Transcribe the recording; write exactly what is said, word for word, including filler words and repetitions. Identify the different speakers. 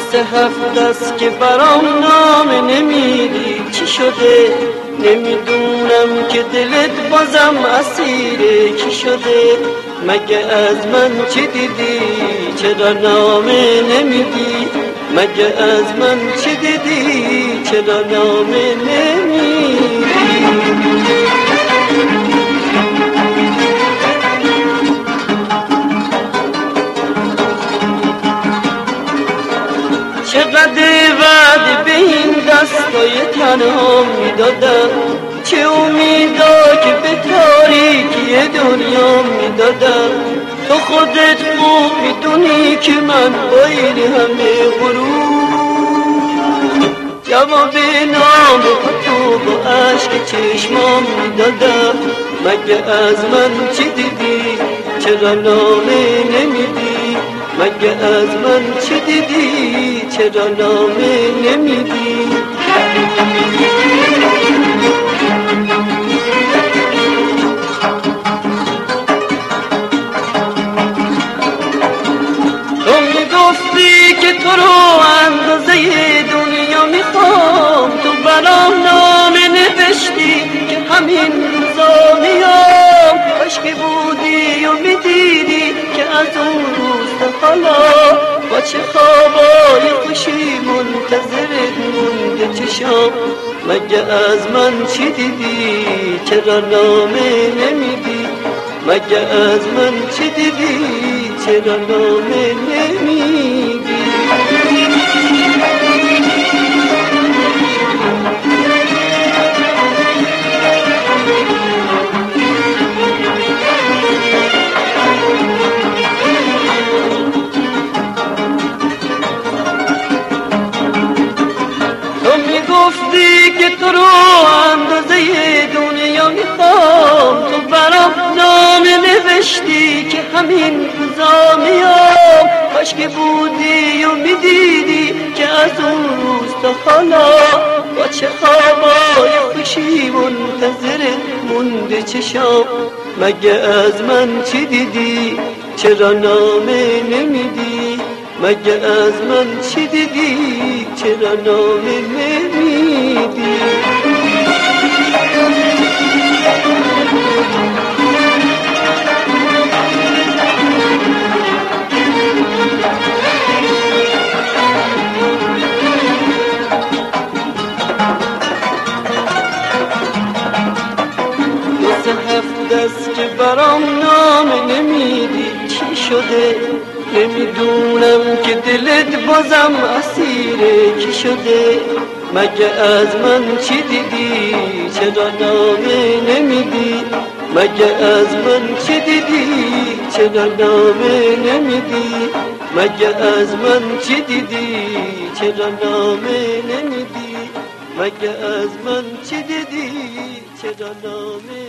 Speaker 1: سه هفته است که برام نامه نمیدی، چی شده؟ نمیدونم که دلت بازم اسیره کی شده؟ مگه از من چی دیدی؟ چرا نامه نمیدی؟ مگه از من چی دیدی؟ چرا نامه نمیدی؟ چقدر وعده به این دستای تنها میدادم، چه امیدا که به تاریکی دنیا میدادم. تو خودت خوب میدونی که من با این همه غرور جواب نام تو با عشق چشمام میدادم. مگه از من چی دیدی؟ چرا نامه نمیدی؟ مگه از من چی دیدی؟ چرا نامه نمیدی؟ تو میگفتی که تو رو اندازه دنیا میخوام، تو برام نامه نوشتی که همین روزا میام. کاش که بودی و میدیدی که از اون روز تا حالا با چه خوابای خوشی منتظرت مونده چشام. مگه از من چی دیدی؟ چرا نامه نمیدی؟ مگه از من چی دیدی؟ چرا نامه نمیدی؟ گفتی که تو رو اندازه دنیا میخوام، تو برام نامه نوشتی که همین روزا میام. کاش که بودی و میدیدی که از اون روز تا حالا با چه خوابای خوشی منتظرت مونده چشام. مگه از من چی دیدی؟ چرا نامه نمیدی؟ مگه از من چی دیدی؟ چرا نامه نمیدی؟ دو سه هفته است که برام نامه نمیدی، چی شده؟ نمیدونم که دلت بازم اسیره کی شده؟ مگه از من چی دیدی؟ چرا نامه نمیدی؟ مگه از من چی دیدی؟ چرا نامه نمیدی؟ مگه از من چی دیدی؟ چرا نامه نمیدی؟ مگه از من چی دیدی؟ چرا نامه